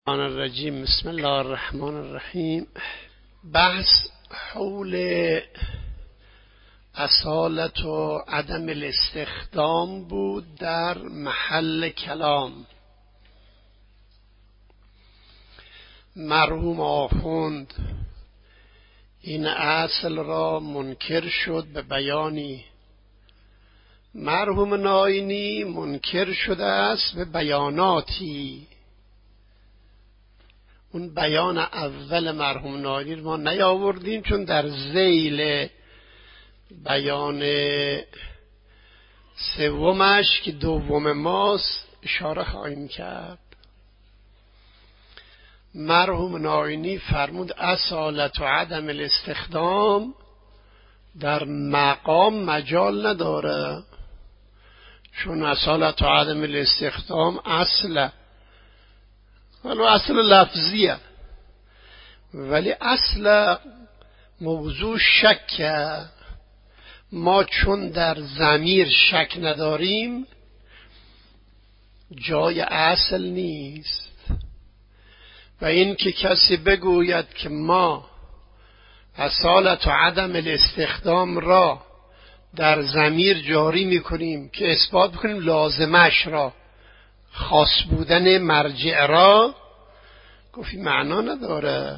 الرحمن الرجیم. بسم الله الرحمن الرحیم. بحث حول اصالت و عدم الاستخدام بود در محل کلام. مرحوم آخوند این اصل را منکر شد به بیانی، مرحوم ناینی منکر شده است به بیاناتی. اون بیان اول مرحوم ناینی ما نیاوردیم چون در ذیل بیان سومش که دوم ماست اشاره خواهیم کرد. مرحوم ناینی فرمود اصالت و عدم الاستخدام در مقام مجال نداره، چون اصالت و عدم الاستخدام اصله، ولو اصل لفظیه، ولی اصل موضوع شکه. ما چون در ضمیر شک نداریم جای اصل نیست. و این که کسی بگوید که ما اصالت و عدم الاستخدام را در ضمیر جاری میکنیم که اثبات بکنیم لازمش را، خاص بودن مرجع را، گفتی معنا نداره.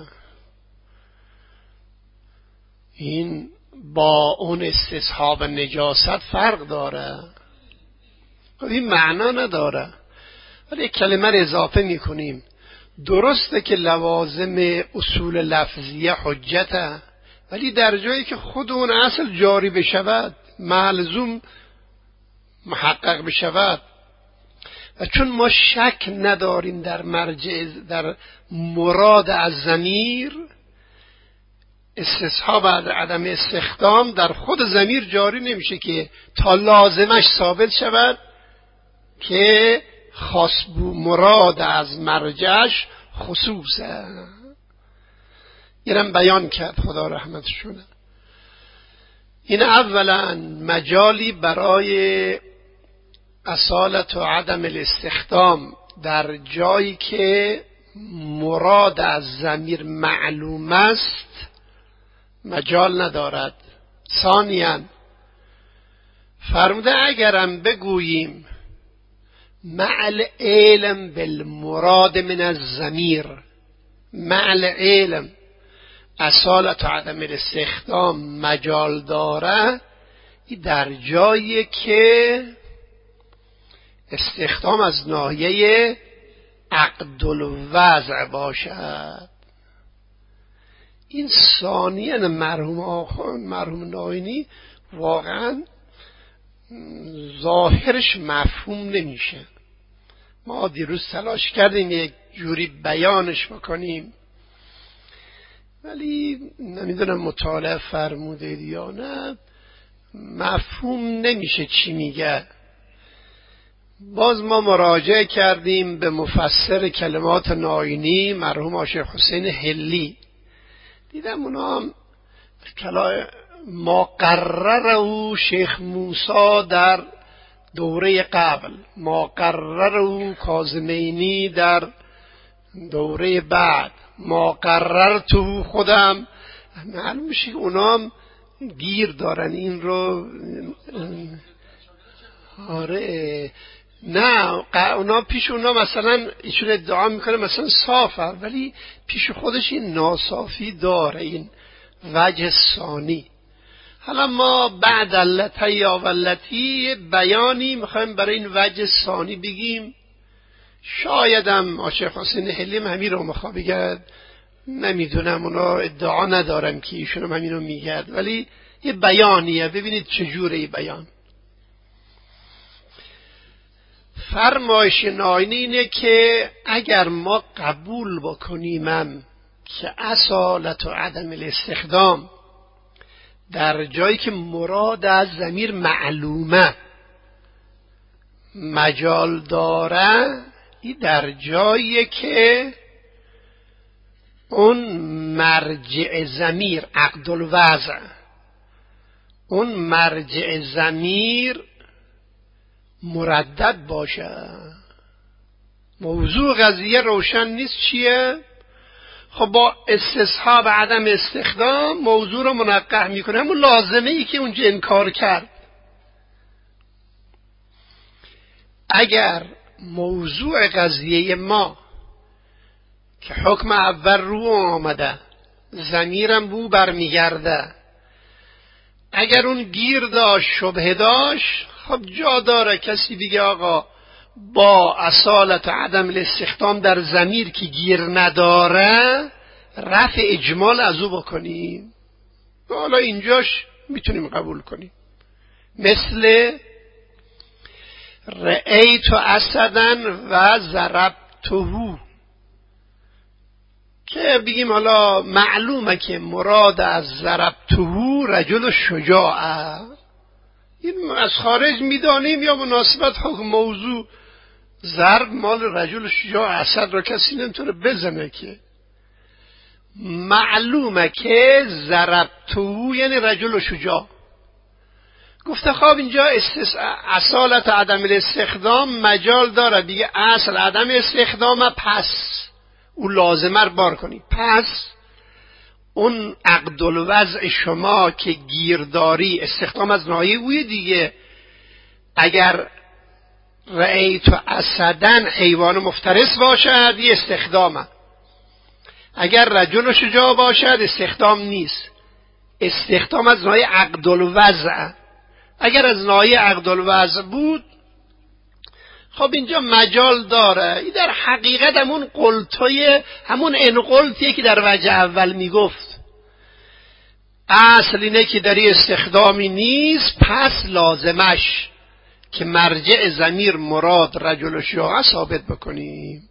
این با اون استصحاب نجاست فرق داره، گفتی معنا نداره. ولی کلمه را اضافه میکنیم. درسته که لوازم اصول لفظیه حجته، ولی در جایی که خود اون اصل جاری بشود، ملزوم محقق بشود، و چون ما شک نداریم در مرجع، در مراد از ضمیر، استصحاب عدم استخدام در خود ضمیر جاری نمیشه که تا لازمش ثابت شود که خاص بو مراد از مرجعش خصوصه. اینم بیان کرد خدا رحمتش کنه. این اولا مجالی برای اصالت و عدم الاستخدام در جایی که مراد از ضمیر معلوم است مجال ندارد. ثانیاً فرموده اگرم بگوییم مع العلم بالمراد من الضمیر، مع العلم اصالت و عدم الاستخدام مجال داره، این در جایی که استخدام از ناحیه عقد الوضع باشد. این ثانیاً مرحوم آخوند، مرحوم ناینی واقعا ظاهرش مفهوم نمیشه. ما دیروز تلاش کردیم یک جوری بیانش بکنیم، ولی نمیدونم مطالعه فرموده یا نه، مفهوم نمیشه چی میگه. باز ما مراجعه کردیم به مفسر کلمات ناینی مرحوم شیخ حسین حلی، دیدم اونا هم ما قرره شیخ موسی در دوره قبل، ما قرره کاظمینی در دوره بعد، ما قررتو خودم، معلوم میشه که اونا هم گیر دارن این رو. آره نه، اونا پیش اونا مثلا ایشون ادعا میکنه مثلا صافه، ولی پیش خودش این ناصافی داره، این وجه ثانی. حالا ما بعد اللتی یا ولتی بیانی میخوایم برای این وجه ثانی بگیم. شایدم شیخ حسین حلی همین رو میخواد بگد، نمیدونم، اونا ادعا ندارم که ایشون همین رو میگد، ولی یه بیانیه. ببینید چجوره این بیان. فرمایش ناینی اینه که اگر ما قبول بکنیم که اصالت و عدم الاستخدام در جایی که مراد از ضمیر معلومه مجال داره، این در جایی که اون مرجع ضمیر عقد الوضع، اون مرجع ضمیر مردد باشه، موضوع قضیه روشن نیست چیه؟ خب با استصحاب عدم استخدام موضوع رو منقح میکنه، همون لازمه ای که اونجا انکار کرد. اگر موضوع قضیه ما که حکم اول رو آمده، ضمیرم بو برمیگرده، اگر اون گیر داشت، شبهه داشت، خب جا داره کسی بگه آقا با اصالت عدم الاستخدام در ضمیر که گیر نداره رفع اجمال از او بکنیم. حالا اینجاش میتونیم قبول کنیم، مثل رأیت اسدن و ضربته، که بگیم حالا معلومه که مراد از ضربته رجل شجاعه، این از خارج میدانیم یا مناسبت حکم موضوع ضرب مال رجل شجاع اسد را کسی نمیتونه بزنه، که معلومه که ضربته یعنی رجل شجاع. گفته خب اینجا اصالت عدم الاستخدام مجال داره دیگه، اصل عدم استخدام، پس اون لازمه رو بار کنی، پس اون عقد الوضع شما که گیرداری استخدام از ناحیه اوی دیگه. اگر رأیت اسدن حیوان مفترس باشد یه استخدامه، اگر رجل شجاع باشد استخدام نیست، استخدام از ناحیه عقد الوضع. اگر از ناحیه عقد الوضع بود خب اینجا مجال داره. این در حقیقت همون قلتوی، همون انقلتیه که در وجه اول میگفت. اصل اینه که در استخدامی نیست، پس لازمش که مرجع ضمیر مراد رجل شجاع ثابت بکنیم.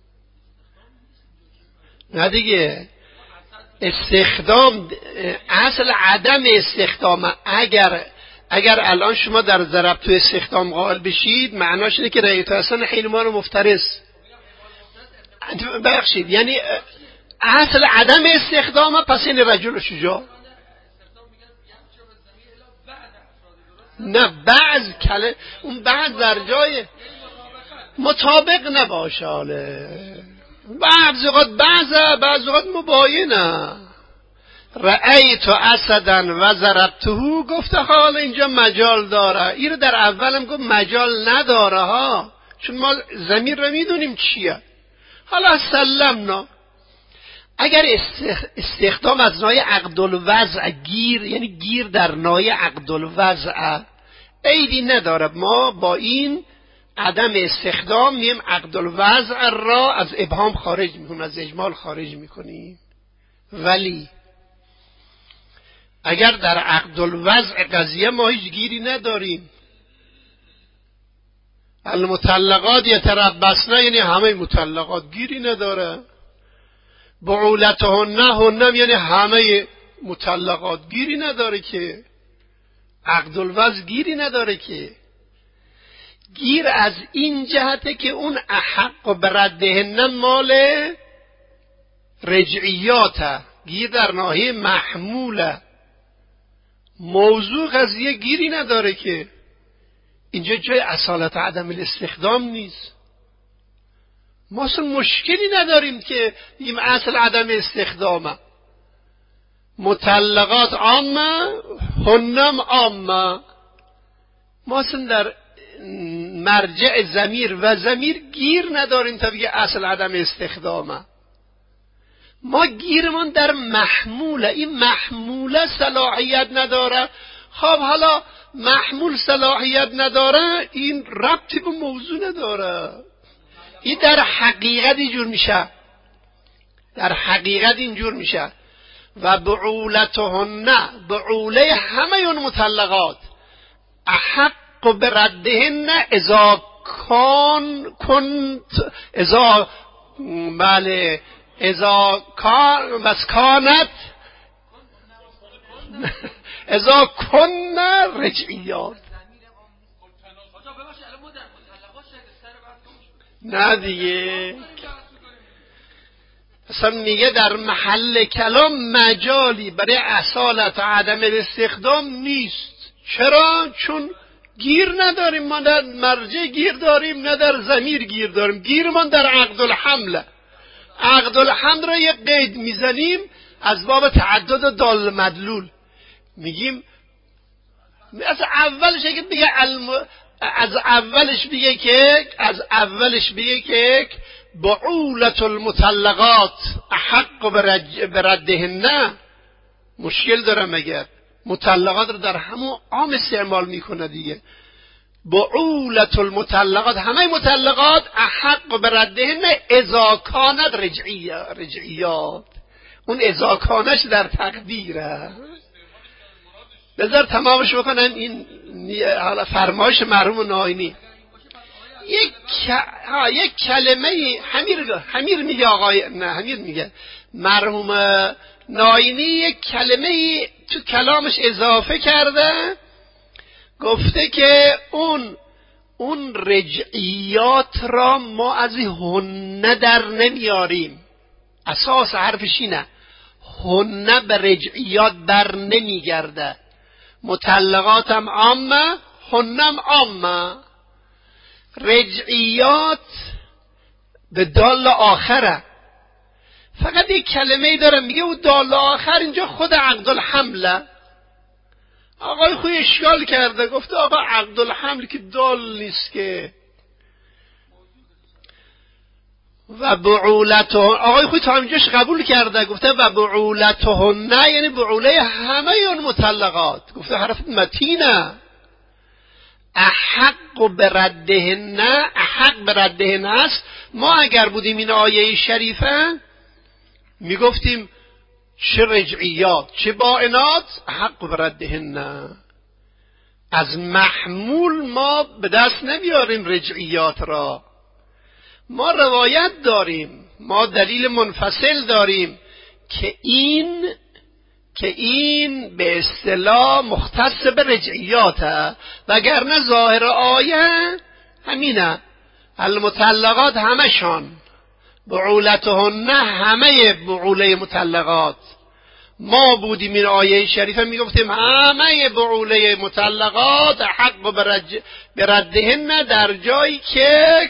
نه دیگه، استخدام اصل عدم استخدام. اگر الان شما در ضرب تو استخدام قائل بشید معناش اینه که رأیت اصلا حیوان مفترس، بخشید یعنی اصل عدم استخدام، پس این رجل شجاع. نه اون بعض در جای مطابق نباشه، بعض اوقات بعض اوقات مباینه. رأیت اسدن و ضربته، گفته حالا اینجا مجال داره. این در اولم گفت مجال نداره ها، چون ما ضمیر رو میدونیم چیه. حالا سلمنا. اگر استخدام از ناحیه عقد الوضع گیر، یعنی گیر در ناحیه عقد الوضع، عیبی نداره. ما با این عدم استخدام میم عقد الوضع را از ابهام خارج میکنیم، از اجمال خارج میکنیم. ولی اگر در عقد الوضع قضیه ما هیچ گیری نداریم، المطلقات یتربصن یعنی همه مطلقات گیری نداره، بعولتهن یعنی همه مطلقات گیری نداره، که عقد الوضع گیری نداره. که گیر از این جهته که اون احق بردهن مال رجعیاته، گیر در ناحیه محموله. موضوع قضیه گیری نداره، که اینجا جای اصالت عدم الاستخدام نیست. ما اصلا مشکلی نداریم که این اصل عدم استخدامه. مطلقات عامه، هنم عامه. ما اصلا در مرجع ضمیر و ضمیر گیر نداریم تا بگه اصل عدم استخدامه. ما گیرمون در محموله. این محموله صلاحیت نداره. خب حالا محمول صلاحیت نداره، این ربطی به موضوع نداره. این در حقیقت اینجور میشه، در حقیقت اینجور میشه. و بعولتهن، بعوله همه اون مطلقات، احق بردهن اذا کانت اذا کن رجعیات. نه دیگه، اصلا میگه در محل کلام مجالی برای اصالت و عدم الاستخدام نیست. چرا؟ چون گیر نداریم، ما در مرجع گیر داریم نه در ضمیر گیر داریم، گیرمان در عقد الحمل. عقد الحمل را یک قید میزنیم از باب تعدد دال مدلول، میگیم از اولش بگه که بعولة المطلقات احق بردهن. مشکل داره مگر مطلقات رو در همون عام استعمال میکنه دیگه. بعولة المطلقات، همه مطلقات احق بردهن اذا کانت رجعیات. اون اذا کانش در تقدیره. بذار تمامش بکنم این فرمایش مرحوم ناینی. یک کلمه حمیر میگه آقای نه حمیر میگه مرحوم ناینی یک کلمه تو کلامش اضافه کرده، گفته که اون رجعیات را ما از هن در نمیاریم. اساس حرفش اینه، هن به رجعیات بر نمیگرده. مطلقات هم عامه، هنم عامه. رجعیات به دال آخره. فقط یک کلمه داره میگه او دال آخر اینجا خود عقد الحمله. آقای خوی اشکال کرده، گفته آقا عقد الحمل که دال نیست که. و بعولته، آقای خوی تا اینجاش قبول کرده، گفته و بعولتهن یعنی بعوله همه اون مطلقات. گفته حرف متینه. احق بردهن، احق بردهن است. ما اگر بودیم این آیه شریفه میگفتیم چه رجعیات چه بائنات احق بردهن. از محمول ما به دست نمیاریم رجعیات را. ما روایت داریم، ما دلیل منفصل داریم که این به اصطلاح مختص به رجعیاته، وگرنه ظاهر آیه همینه. المطلقات همشان، بعولتهن همه بعوله مطلقات. ما بودیم این آیه شریفه میگفتیم همه بعوله مطلقات حق بردهن در جایی که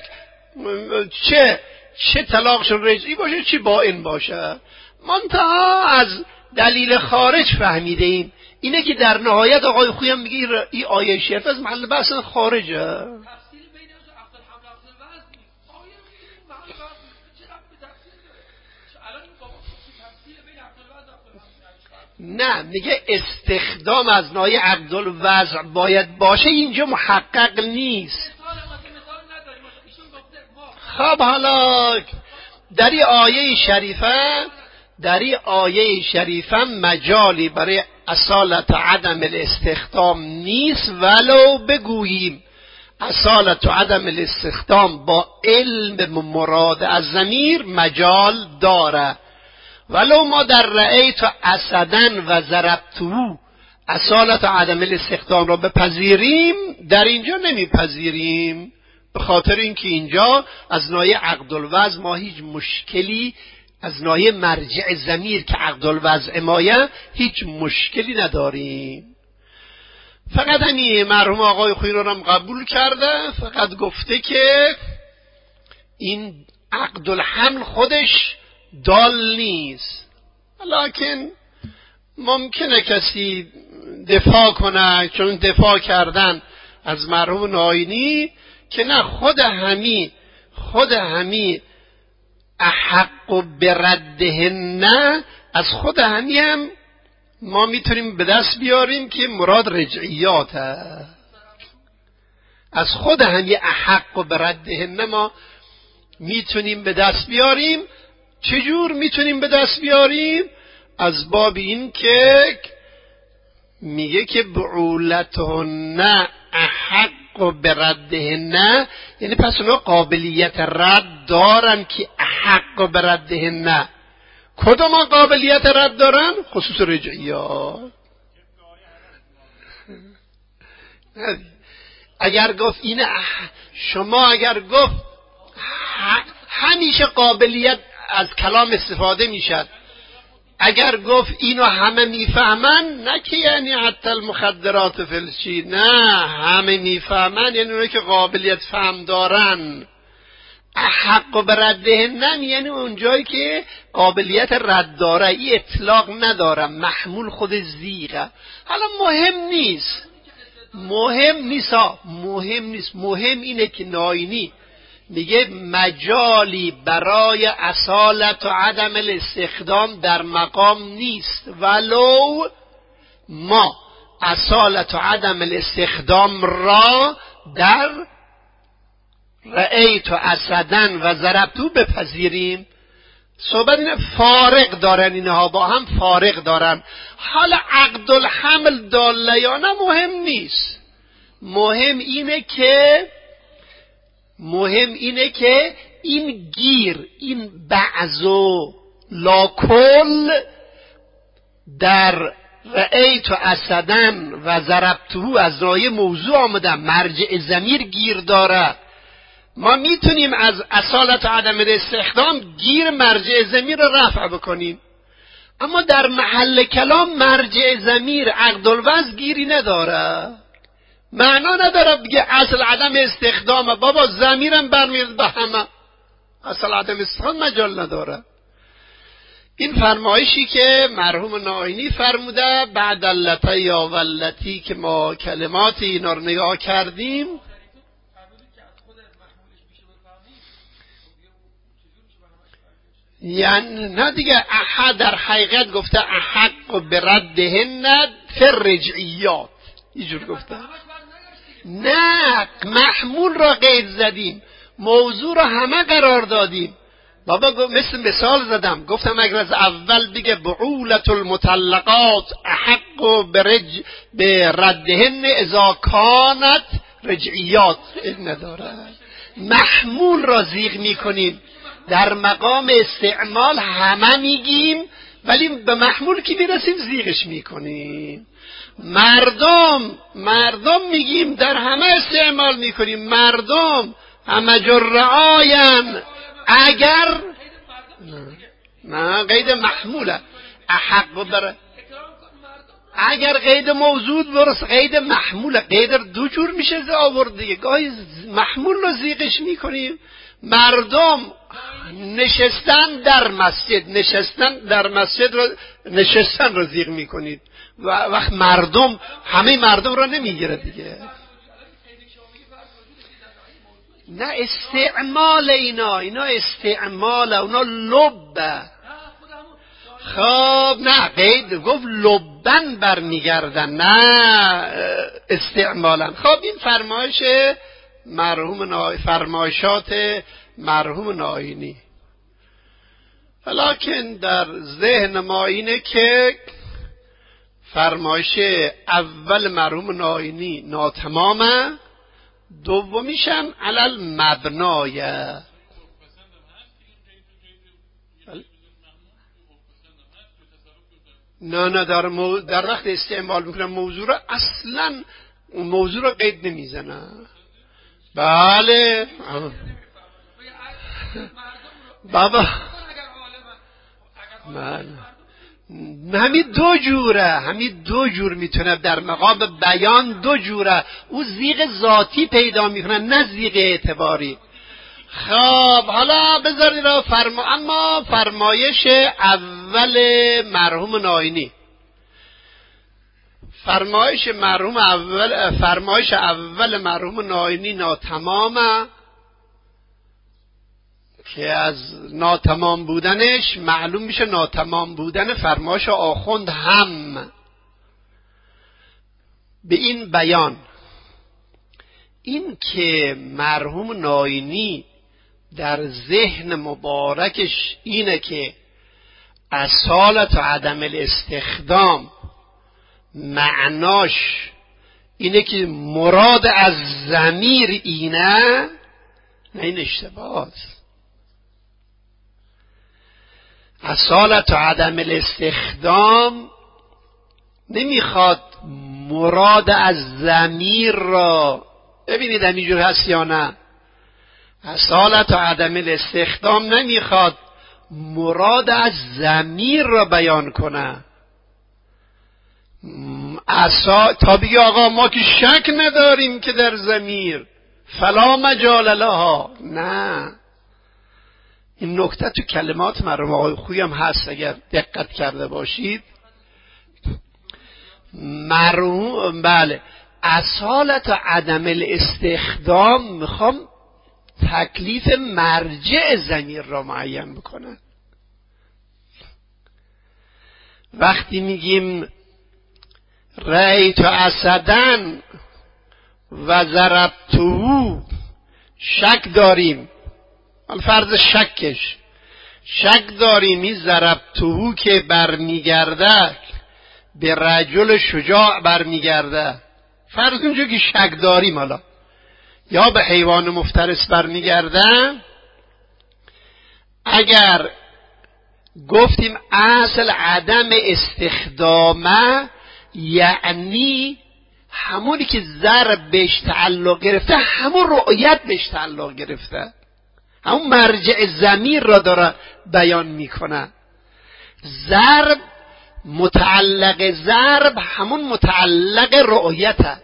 چه طلاقشون رجعی باشه چه بائن باشه. منتها از دلیل خارج فهمیده ایم اینه که در نهایت آقای خویم میگه این آیه شریف از محل بحث خارجه. نه میگه استخدام از ناحیه عقد الوضع باید باشه، اینجا محقق نیست. خب حالا در این آیه شریفه مجالی برای اصالت عدم الاستخدام نیست، ولو بگوییم اصالت عدم الاستخدام با علم مراد از ضمیر مجال داره. ولو ما در رأیت اسدن و ضربته اصالت عدم الاستخدام را بپذیریم، در اینجا نمیپذیریم، به خاطر اینکه اینجا از ناحیه عقد الوضع ما هیچ مشکلی، از ناحیه مرجع ضمیر که عقد الوضع مایه هیچ مشکلی نداریم. فقط همین مرحوم آقای خویی رو هم قبول کرده، فقط گفته که این عقد الحمل خودش دال نیست. لکن ممکنه کسی دفاع کنه، چون دفاع کردن از مرحوم ناینی که نه خود همی احق بردهن، از خود همی هم ما میتونیم به دست بیاریم که مراد رجعیات هست. از خود همی احق بردهن ما میتونیم به دست بیاریم. چجور میتونیم به دست بیاریم؟ از باب این که میگه که بعولتهن احق بردهن، یعنی پس اونا قابلیت رد دارن که احق بردهن. کدوم قابلیت رد دارن؟ خصوص رجعیات. اگر گفت این شما اگر گفت همیشه قابلیت از کلام استفاده میشد، اگر گفت اینو همه میفهمن، نه که یعنی حتی المخدرات فلسچی، نه، همه میفهمن یعنی اونایی که قابلیت فهم دارن. احق بردهنن یعنی اونجایی که قابلیت رد داره، این اطلاق نداره، محمول خود زیغه. حالا مهم اینه که ناینی میگه مجالی برای اصالت و عدم الاستخدام در مقام نیست، ولو ما اصالت و عدم الاستخدام را در رأیت و اسدن و ضربتو بپذیریم. صحبت اینه فارق دارن، اینها با هم فارق دارن. حالا عقد الحمل داله یا نه مهم نیست، مهم اینه که این گیر، این بعض و لاکل در رأیت و اسدن و ضربتو از رای موضوع آمده، مرجع ضمیر گیر داره. ما میتونیم از اصالت و عدم استخدام گیر مرجع ضمیر رو رفع بکنیم، اما در محل کلام مرجع ضمیر عقد الوضع گیری نداره. معنا نداره بگه اصل عدم استخدام، بابا ضمیرم برمیاد به همه، اصل عدم استخدام مجال نداره. این فرمایشی که مرحوم ناینی فرموده بعد اللتی یا والتی که ما کلمات اینا رو نگاه کردیم، یعنی نه دیگه، احد در حقیقت گفته احق بردهن فی الرجعیات، اینجور گفته. نه، محمول را قید زدیم، موضوع را همه قرار دادیم. بابا مثال زدم، گفتم اگر از اول بگه بعولت المطلقات احق بردهن اذا کانت رجعیات، این نداره. محمول را زیغ میکنیم، در مقام استعمال همه میگیم ولی به محمول که میرسیم زیغش میکنیم. مردم میگیم در همه استعمال میکنیم، مردم همه جرعاین، اگر نه قید محموله احق بره، اگر قید موجود برس قید محموله، قید دو جور میشه آورد دیگه، گاهی محمول رو زیغش میکنیم. مردم نشستن در مسجد رو نشستن رو زیغ میکنید، وقت مردم همه مردم رو نمیگیره دیگه. نه استعمال اینا استعمال، اونا لبه. خب نه قید گفت لبن برمیگردن، نه استعمالا. خب این فرمایشات مرحوم ناینی. ولیکن در ذهن ما اینه که فرمایش اول مرحوم ناینی ناتمامه، دومیشم علل مبنایه. نه در وقت استعمال میکنم موضوع را اصلا اون موضوع را قید نمیزنه. بله بابا همین دو جور میتونه در مقام بیان، دو جوره. او زیغ ذاتی پیدا میکنه نه زیغ اعتباری. خب حالا بذارید اما فرمایش اول مرحوم ناینی، فرمایش اول مرحوم ناینی ناتمامه، که از ناتمام بودنش معلوم میشه ناتمام بودن فرمایش آخوند هم به این بیان. این که مرحوم ناینی در ذهن مبارکش اینه که اصالت و عدم الاستخدام معناش اینه که مراد از ضمیر اینه، نه، این اشتباه است. اصالت و عدم الاستخدام نمیخواد مراد از ضمیر را، ببینید همینجور هست یا نه، اصالت و عدم الاستخدام نمیخواد مراد از ضمیر را بیان کنه. تا بگی آقا ما که شک نداریم که در ضمیر فلا مجال لها. نه، این نکته تو کلمات مرحوم آقای خویی هم هست اگر دقت کرده باشید. بله، اصالت و عدم الاستخدام میخوام تکلیف مرجع ضمیر را معین بکنن. وقتی میگیم رأیت اسداً و ضربته، شک داریم، فرض شک داریم این ضربته که برمیگرده به رجل شجاع برمیگرده، فرض اونجا که شک داریم، حالا یا به حیوان مفترس برمیگرده. اگر گفتیم اصل عدم استخدامه، یعنی همونی که ضرب بهش تعلق گرفته همون رؤیت بهش تعلق گرفته، همون مرجع ضمیر را داره بیان میکنه. ضرب متعلق ضرب همون متعلق رؤیته.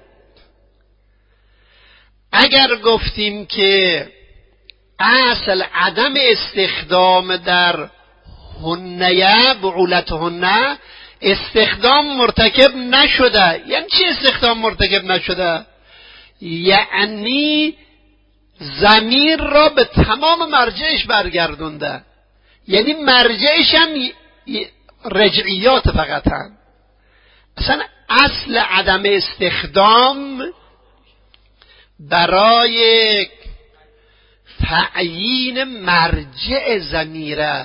اگر گفتیم که اصل عدم استخدام در هنیه بعولتهن، استخدام مرتکب نشده. یعنی چی استخدام مرتکب نشده؟ یعنی ضمیر را به تمام مرجعش برگردونده، یعنی مرجعش هم رجعیات فقط هم. اصلا اصل عدم استخدام برای تعیین مرجع ضمیره.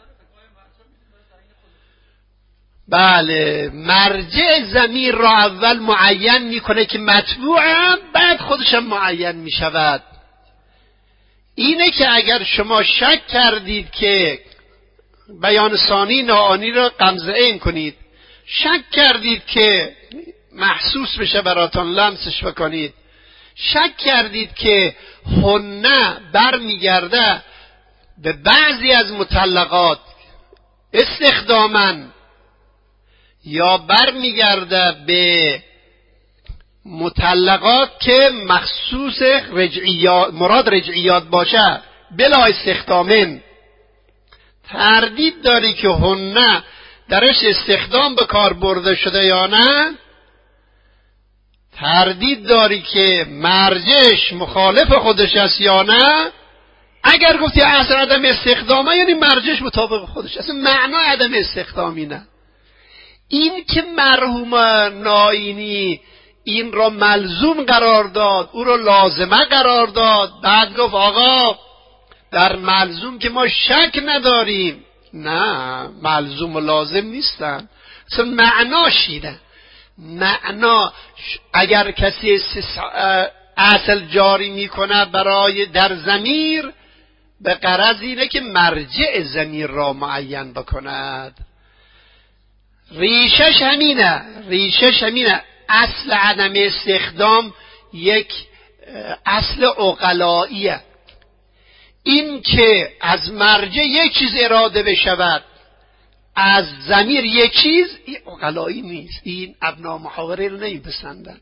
بله، مرجع ضمیر را اول معین میکنه که متبوعه، بعد خودشم معین میشود. اینه که اگر شما شک کردید که بیان ثانی ناآنی را غمزه این کنید، شک کردید که محسوس بشه براتون لمسش بکنید، شک کردید که هنه برمیگرده به بعضی از مطلقات استخدامن یا برمیگرده به مطلقات که مخصوص رجعیات، مراد رجعیات باشه بلا استخدامن، تردید داری که هنه درش استخدام به کار برده شده یا نه، تردید داری که مرجعش مخالف خودش است یا نه. اگر گفتی اصل عدم استخدامه یعنی مرجعش مطابق خودش، اصلا معنای عدم استخدامی نه. این که مرحوم ناینی این را ملزوم قرار داد، او را لازمه قرار داد، بعد گفت آقا در ملزوم که ما شک نداریم، نه، ملزوم و لازم نیستن، اصلا معناش اینه. معنا اگر کسی اصل جاری میکنه برای در ضمیر، به غرض اینه که مرجع ضمیر را معین بکند. ریشش همینه. اصل عدم استخدام یک اصل عقلاییه. این که از مرجع یک چیز اراده بشود، از ضمیر یک چیز، این عقلایی نیست. این ابنا محاوره رو نمیپسندن.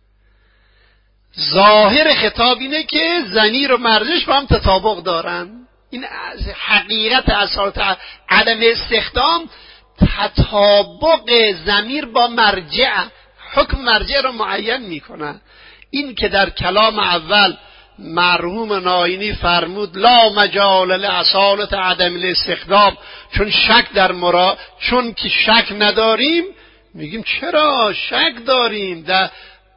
ظاهر خطاب اینه که ضمیر و مرجعش با هم تطابق دارن. این حقیقت اصالت عدم استخدام، تطابق ضمیر با مرجع، حکم مرجع رو معین میکنه. این که در کلام اول مرحوم ناینی فرمود لا مجال لاصالت عدم الاستخدام، چون شک در مراد، چون که شک نداریم، میگیم چرا شک داریم؟ در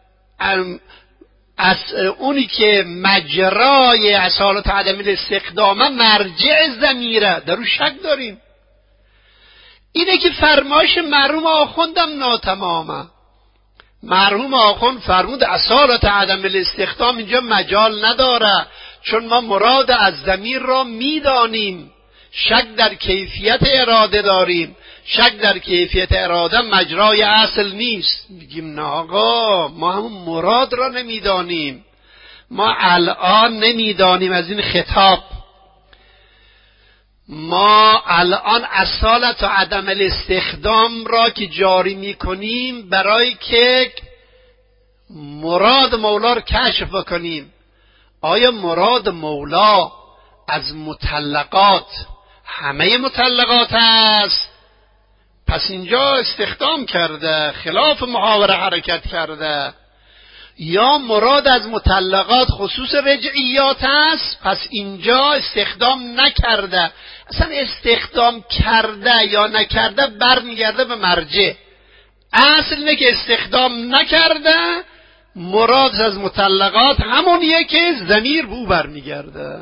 از اونی که مجرای اصالت عدم الاستخدام مرجع ضمیره، در اون شک داریم. اینه که فرمایش مرحوم آخوندم ناتمامه. مرحوم آخوند فرمود اصالت عدم الاستخدام اینجا مجال نداره، چون ما مراد از ضمیر را میدانیم، شک در کیفیت اراده داریم، شک در کیفیت اراده مجرای اصل نیست. میگیم نه آقا، ما همون مراد را نمیدانیم، ما الان نمیدانیم از این خطاب. ما الان اصالت و عدم الاستخدام را که جاری میکنیم برای که مراد مولا رو کشف بکنیم. آیا مراد مولا از مطلقات همه مطلقات است؟ پس اینجا استخدام کرده، خلاف محاوره حرکت کرده. یا مراد از مطلقات خصوص رجعیات است، پس اینجا استخدام نکرده. اصلا استخدام کرده یا نکرده برمیگرده به مرجع. اصل اینه که استخدام نکرده، مراد از مطلقات همونیه که ضمیر به او برمیگرده.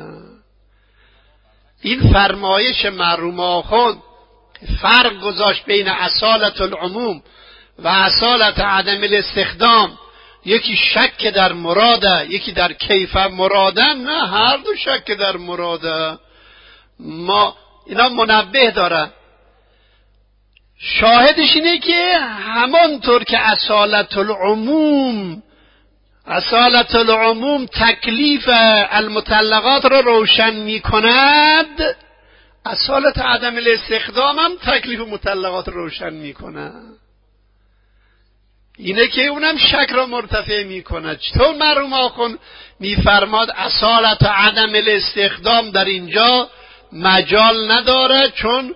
این فرمایش مرحوم آخوند فرق گذاشت بین اصالت العموم و اصالت عدم الاستخدام. یکی شک در مراده، یکی در کیف مراده. نه، هر دو شک در مراده. ما اینا منبه داره. شاهدش اینه که همانطور که اصالت العموم تکلیف المطلقات را روشن می کند، اصالت عدم الاستخدام هم تکلیف مطلقات را روشن می کند. اینه که اونم شک را مرتفع می کند. چطور مرحوم آخوند می فرماد اصالت عدم الاستخدام در اینجا مجال نداره چون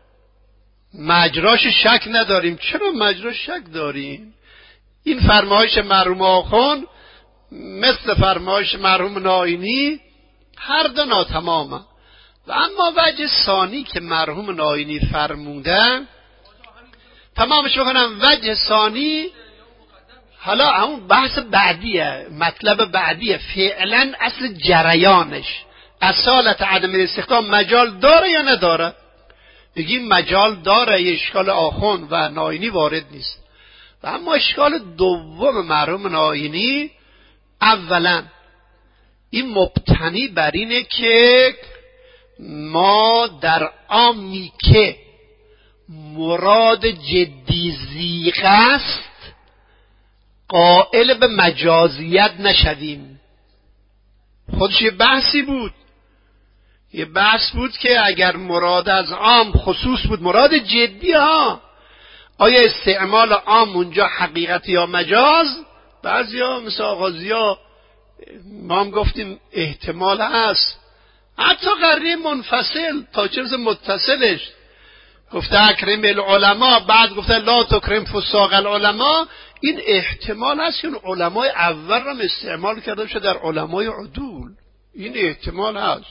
مجراش شک نداریم؟ چرا مجراش شک داریم؟ این فرمایش مرحوم آخوند مثل فرمایش مرحوم ناینی هر دو ناتمامه. و اما وجه ثانی که مرحوم ناینی فرمودن، تمامش بکنم. وجه ثانی حالا همون بحث بعدیه، مطلب بعدیه، فعلا اصل جریانش. اصالت عدم الاستخدام مجال داره یا نداره؟ بگیم مجال داره، یه اشکال آخوند و ناینی وارد نیست. و اما اشکال دوم مرحوم ناینی، اولا این مبتنی بر اینه که ما در عامی که مراد جدی زیغ است قائل به مجازیت نشویم. خودش یه بحثی بود، یه بحث بود که اگر مراد از عام خصوص بود، مراد جدی ها، آیا استعمال عام اونجا حقیقت یا مجاز؟ بعضی ها مثل آغازی ها ما هم گفتیم احتمال هست، حتی قرینه منفصل تا چرز متصلش گفته اکرم العلماء، بعد گفته لا تکرم فساق العلماء. این احتمال هست که علمای اول هم استعمال کرده بشه در علمای عدول. این احتمال هست.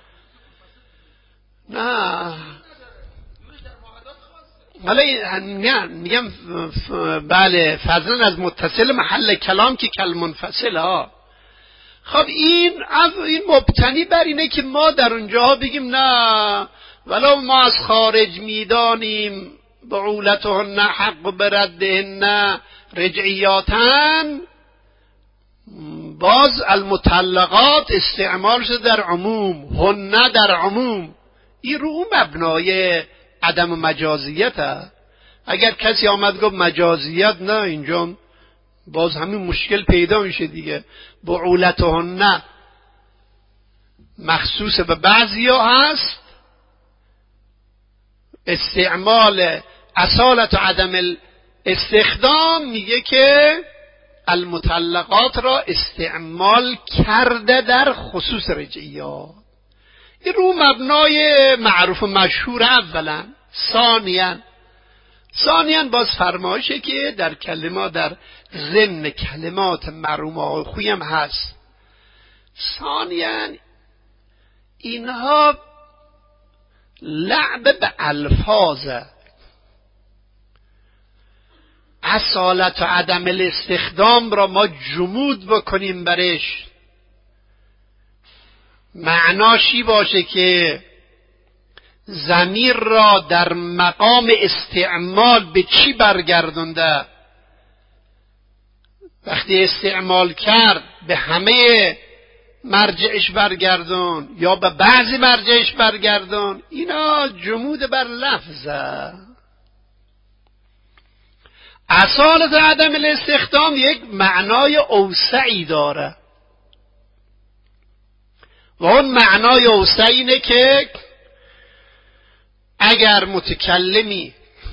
نه حالا میگم بله فضلا از متصل محل کلام که کل منفصل ها. خب این مبتنی بر اینه که ما در اونجا بگیم نه ولو ما از خارج میدانیم بعولتهن حق بردهن رجعیاتن، باز المطلقات استعمال شده در عموم، هن در عموم. این رو مبنای عدم مجازیت هست. اگر کسی آمد گفت مجازیت، نه اینجا باز همین مشکل پیدا میشه دیگه. بعولتهن مخصوص به بعضیا هست، استعمال اصالت و عدم استخدام میگه که المطلقات را استعمال کرده در خصوص رجعیات. این رو مبنای معروف و مشهور اولا. ثانیاً باز فرمایشه که در کلمات، در ضمن کلمات مرحوم آقای خویی هم هست. ثانیاً اینها لعب به الفاظه. اصالت و عدم الاستخدام را ما جمود بکنیم برش، معناشی باشه که ضمیر را در مقام استعمال به چی برگردونده؟ وقتی استعمال کرد به همه مرجعش برگردون یا به بعضی مرجعش برگردون. اینا جمود بر لفظه. اصالت عدم الاستخدام یک معنای اوسعی داره و اون معنای اوسعی اینه که اگر متکلمی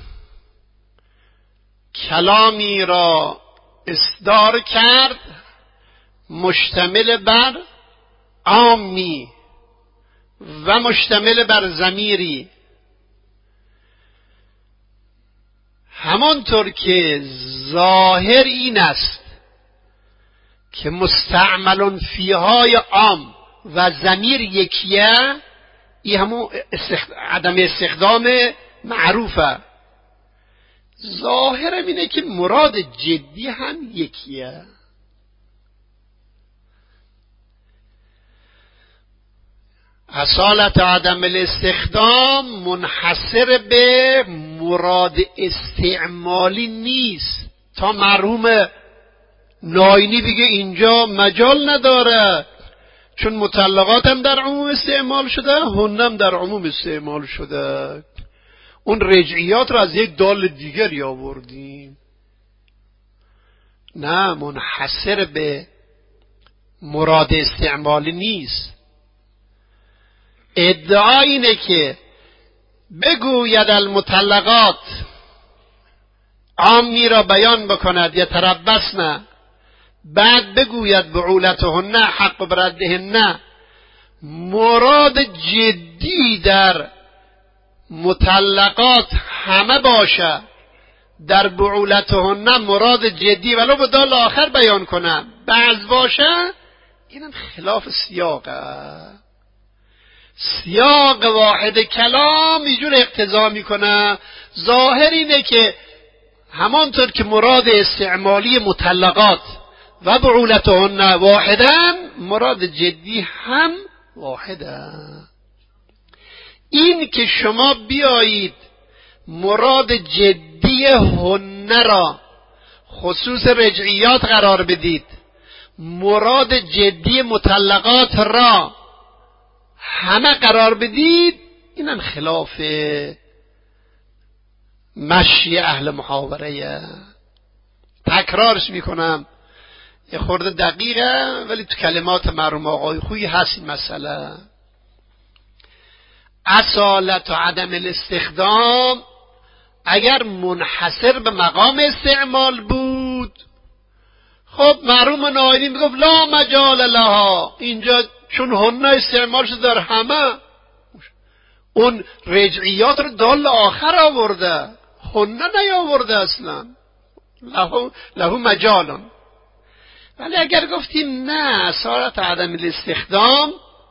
کلامی را اصدار کرد مشتمل بر عامی و مشتمل بر ضمیری، همانطور که ظاهر این است که مستعمل فیهای عام و ضمیر یکیه، این همون عدم استخدام معروفه. ظاهرم اینه که مراد جدی هم یکیه. اصالت عدم الاستخدام منحصر به مراد استعمالی نیست. تا مرحوم ناینی بگه اینجا مجال نداره چون مطلقات هم در عموم استعمال شده، هنم در عموم استعمال شده، اون رجعیات رو از یک دال دیگری آوردیم. نه، منحصر به مراد استعمالی نیست. ادعا اینه که بگوید المطلقات عامی را بیان بکند یا تربصن، بعد بگوید بعولتهن حق بردهن، مراد جدی در مطلقات همه باشه، در بعولتهن مراد جدی ولو به دال آخر بیان کنم بعض باشه، اینم خلاف سیاقه. سیاق واحد کلام اینجور اقتضا میکنه. ظاهر اینه که همانطور که مراد استعمالی مطلقات و بعولتهن واحدن، مراد جدی هم واحده. این که شما بیایید مراد جدی هن را خصوص رجعیات قرار بدید، مراد جدی مطلقات را همه قرار بدید، اینم خلاف مشی اهل محاوره. تکرارش میکنم، یه خورده دقیقه ولی تو کلمات مرحوم آقای خویی هست این مسئله. اصالت و عدم الاستخدام اگر منحصر به مقام استعمال بود، خب مرحوم ناینی میگفت لا مجال لها، اینجا چون هن استعمال شده در همه، اون رجعیات رو دال آخر آورده، هن نیاورده اصلا، له مجالن. ولی اگر گفتیم نه، اصالت عدم الاستخدام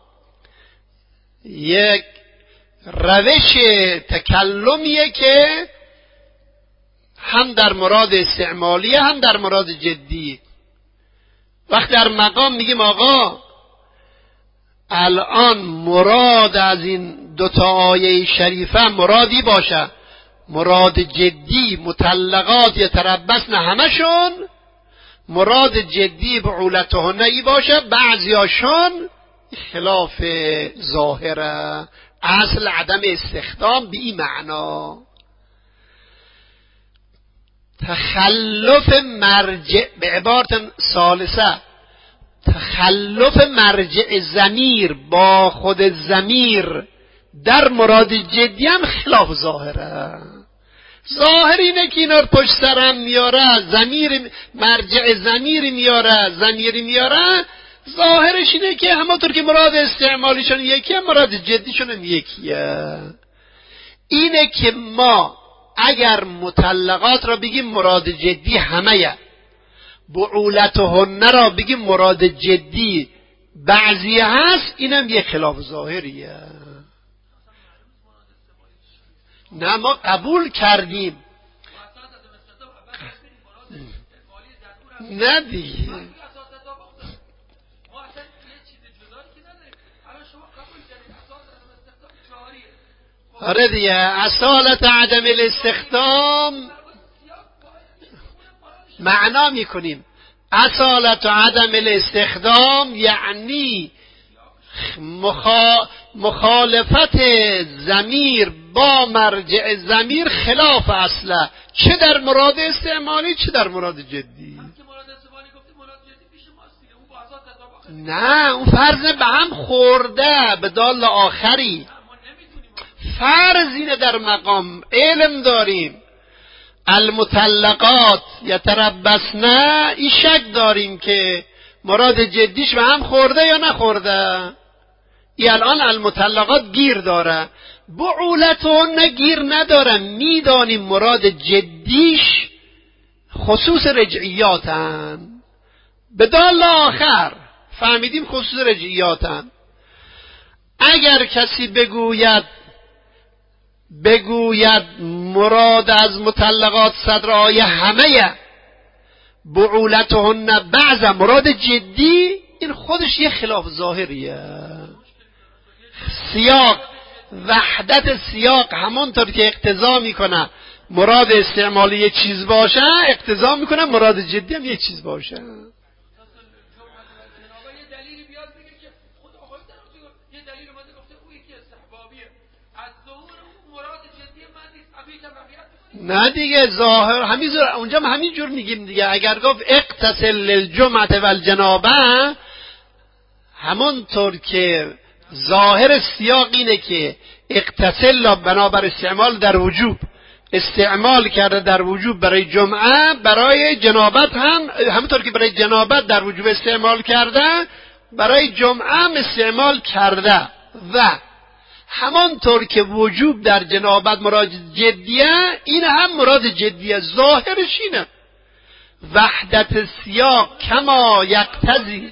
یک روش تکلمیه که هم در مراد استعمالیه هم در مراد جدی. وقت در مقام میگیم آقا الان مراد از این دوتا آیه شریفه مرادی باشه، مراد جدی مطلقات یتربصن همشون، مراد جدی بعولتهن ای باشه، بعضیاشون خلاف ظاهره. اصل عدم استخدام به این معنا تخلف مرجع، به عبارت ثالثه تخلف مرجع ضمیر با خود ضمیر در مراد جدی هم خلاف ظاهره. ظاهر اینه که اینا رو پشت سرم میاره، ضمیر مرجع ضمیر میاره، ضمیری میاره. ظاهرش اینه که همونطور که مراد استعمالیشون یکیه، مراد جدیشون هم یکیه. اینه که ما اگر مطلقات را بگیم مراد جدی همه، بعولتهن را بگیم مراد جدی بعضی هست، اینم یک خلاف ظاهریه. نه، ما قبول کردیم، نه دیگه، آره دیگه. اصالت عدم الاستخدام معنا میکنیم. اصالت عدم الاستخدام یعنی مخالفت ضمیر با مرجع ضمیر خلاف اصله، چه در مراد استعمالی چه در مراد جدی. نه، اون فرض به هم خورده به دال آخری. فرض اینه در مقام علم داریم المطلقات یتربصن، این شک داریم که مراد جدیش به هم خورده یا نخورده. این الان المطلقات گیر داره، بعولتهن گیر نداره. میدانیم مراد جدیش خصوص رجعیاتن، به دال آخر فهمیدیم خصوص رجعیاتن. اگر کسی بگوید مراد از مطلقات صدر آیه همه بعولتهن بعض مراد جدی، این خودش یه خلاف ظاهریه. سیاق، وحدت سیاق همونطور که اقتضا میکنه مراد استعمالی یه چیز باشه، اقتضا میکنه مراد جدی هم یه چیز باشه. نه دیگه ظاهر اونجا همین جور میگیم دیگه. اگر گفت اغتسل للجمعة والجنابه، همونطور که ظاهر سیاق اینه که اغتسل بنابر استعمال در وجوب استعمال کرده در وجوب برای جمعه، برای جنابت هم همونطور که برای جنابت در وجوب استعمال کرده برای جمعه هم استعمال کرده. و همانطور که وجوب در جنابت مراد جدیه، این هم مراد جدیه. ظاهرش اینه وحدت سیاق کما یقتضی.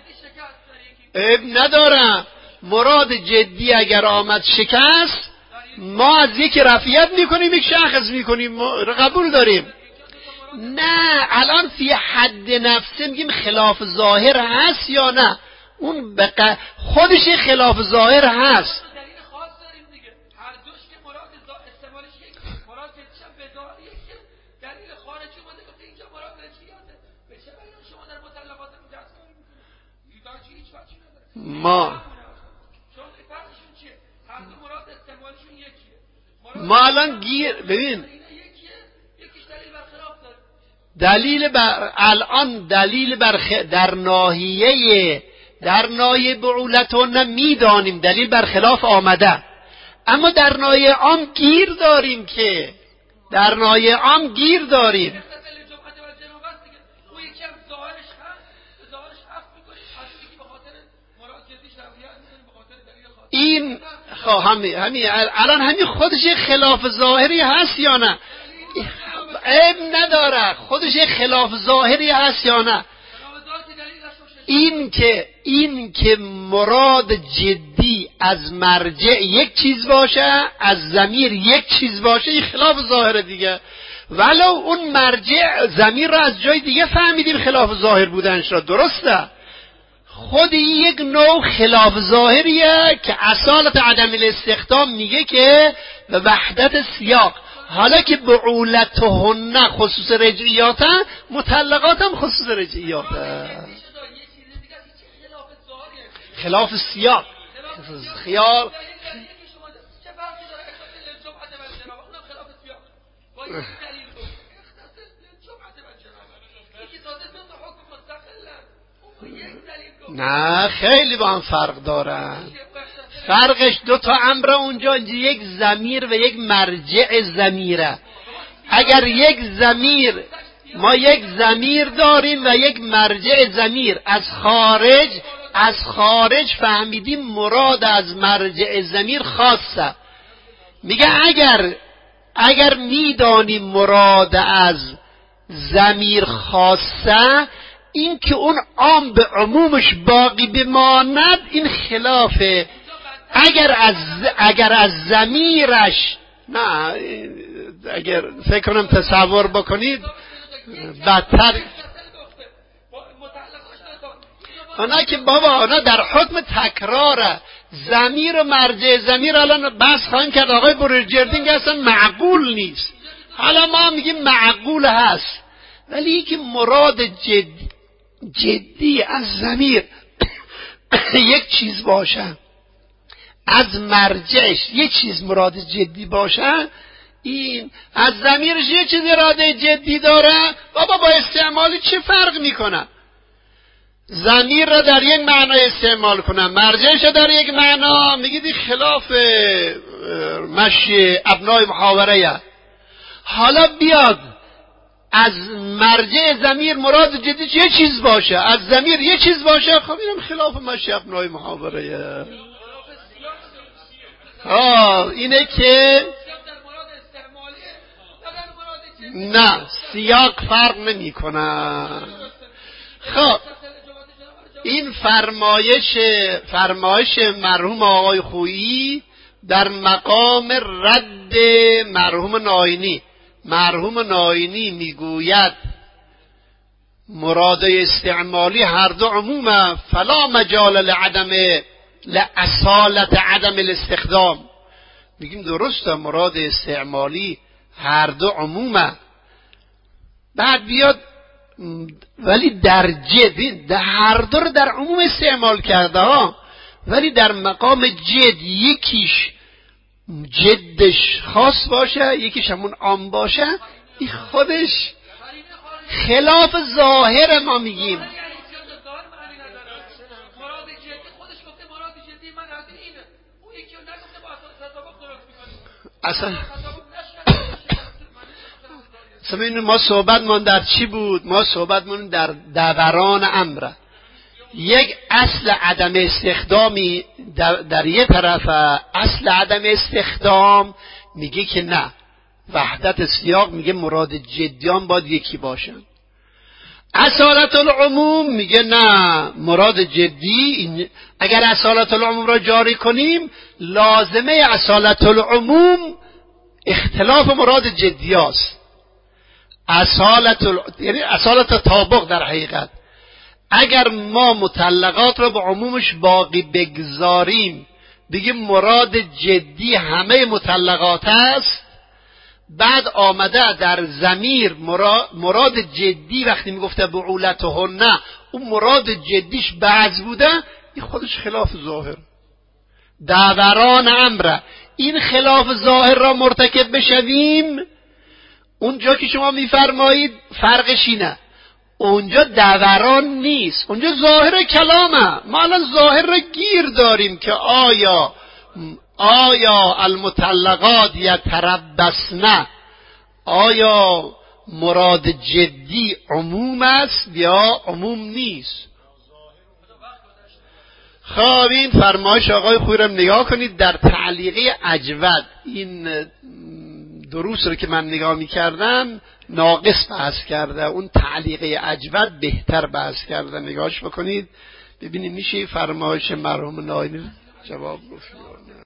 نداره مراد جدی اگر آمد شکست، ما از یک رفعیت میکنیم یک شخص میکنیم، قبول داریم. نه الان فی حد نفسه میگیم خلاف ظاهر هست یا نه، اون خودش خلاف ظاهر هست. ما الان ببین دلیل در ناحیه بعولتهن میدانیم دلیل بر خلاف آمده، اما در ناحیه عام گیر داریم که این الان همین خودش خلاف ظاهری هست یا نه؟ عیب نداره خودش خلاف ظاهری هست یا نه. این که مراد جدی از مرجع یک چیز باشه، از ضمیر یک چیز باشه، این خلاف ظاهره دیگه. ولو اون مرجع ضمیر را از جای دیگه فهمیدیم خلاف ظاهر بودنش را، درسته. خود یک نوع خلاف ظاهریه که اصالت عدم الاستخدام میگه که به وحدت سیاق. حالا که بعولتهن خصوص رجعیات، مطلقات هم خصوص رجعیات، خلاف سیاق خیال. نه خیلی با هم فرق دارن. فرقش دو تا امر اونجا، یک ضمیر و یک مرجع ضمیره. اگر یک ضمیر، ما یک ضمیر داریم و یک مرجع ضمیر، از خارج فهمیدیم مراد از مرجع ضمیر خاصه. میگه اگر میدانیم مراد از ضمیر خاصه، این که اون عام به عمومش باقی بماند این خلافه. اگر از ضمیرش، نه اگر فکر کنم تصور بکنید بدتر، اونا که بابا اونا در حکم تکراره. ضمیر و مرجع ضمیر الان بحث خواهیم کرد، آقای بروجردینگ اصلا معقول نیست. حالا ما میگیم معقول هست، ولی که مراد جدی از ضمیر یک چیز باشه، از مرجعش یک چیز مراد جدی باشه، این از ضمیرش یک چیز اراده جدی داره، بابا با استعمال چه فرق میکنه؟ ضمیر را در یک معنا استعمال کنم، مرجعش در یک معنا، میگید خلاف مشی ابنای محاوره. حالا بیاد از مرجع ضمیر مراد جدی یه چیز باشه، از ضمیر یه چیز باشه، خب اینم خلاف مشی ابنای محاوره. اینه که نه، سیاق فرق نمی کنه. خب این فرمایش مرحوم آقای خویی در مقام رد مرحوم ناینی. مرحوم ناینی میگوید مراد استعمالی هر دو عمومه، فلا مجال لأصالت عدم الاستخدام. میگیم درسته مراد استعمالی هر دو عمومه، بعد بیاد ولی در جد هر دو رو در عموم استعمال کرده ها، ولی در مقام جد یکیش جدش خاص باشه، یکیش همون عام باشه. این خودش خلاف ظاهر ما میگیم. اصلا ما صحبتمون در چی بود؟ ما صحبتمون در دوران امره. یک اصل عدم استخدامی در یه طرف، اصل عدم استخدام میگه که نه، وحدت سیاق میگه مراد جدیان باید یکی باشن. اصالت العموم میگه نه، مراد جدی اگر اصالت العموم را جاری کنیم لازمه اصالت العموم اختلاف مراد جدی است. یعنی اصالت تطابق در حقیقت. اگر ما مطلقات را به عمومش باقی بگذاریم بگیم مراد جدی همه مطلقات است، بعد آمده در ضمیر مراد جدی وقتی میگفته بعولتهن اون مراد جدیش بعض بوده، این خودش خلاف ظاهر. دوران امره این خلاف ظاهر را مرتکب بشویم. اونجا که شما میفرمایید فرقش اینه، اونجا دوران نیست، اونجا ظاهر کلامه. ما الان ظاهر را گیر داریم که آیا المطلقات یتربصن، آیا مراد جدی عموم است یا عموم نیست؟ خب این فرمایش آقای خویی رو نگاه کنید در تعلیقه اجود. این دروس رو که من نگاه می‌کردم ناقص بحث کرده، اون تعلیقه اجود بهتر بحث کرده. نگاهش بکنید ببینید میشه فرمایش مرحوم ناینی جواب گفت.